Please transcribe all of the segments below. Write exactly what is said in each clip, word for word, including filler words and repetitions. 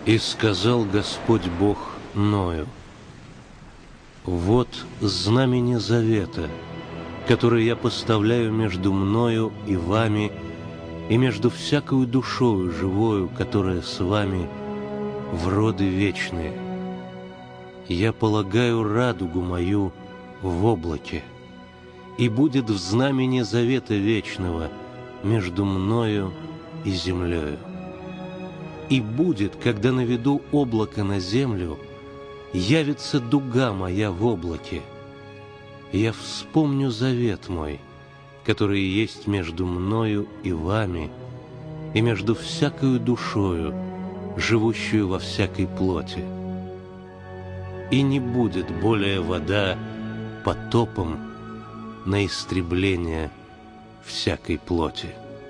И сказал Господь Бог Ною: вот знамение завета, которое я поставляю между мною и вами, и между всякою душою живою, которая с вами в роды вечные. Я полагаю радугу мою в облаке, и будет в знамение завета вечного между мною и землею. И будет, когда наведу облако на землю, явится дуга моя в облаке. Я вспомню завет мой, который есть между мною и вами, и между всякою душою, живущую во всякой плоти. И не будет более вода потопом на истребление всякой плоти.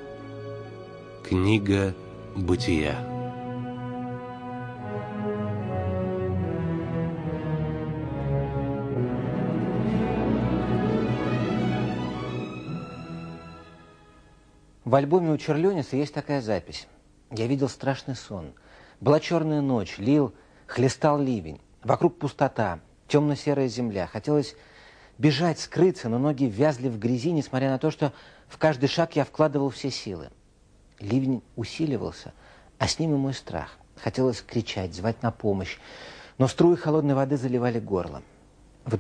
Книга Бытия. В альбоме у Черлёниса есть такая запись. Я видел страшный сон. Была черная ночь, лил, хлестал ливень. Вокруг пустота, темно-серая земля. Хотелось бежать, скрыться, но ноги вязли в грязи, несмотря на то, что в каждый шаг я вкладывал все силы. Ливень усиливался, а с ним и мой страх. Хотелось кричать, звать на помощь, но струи холодной воды заливали горло.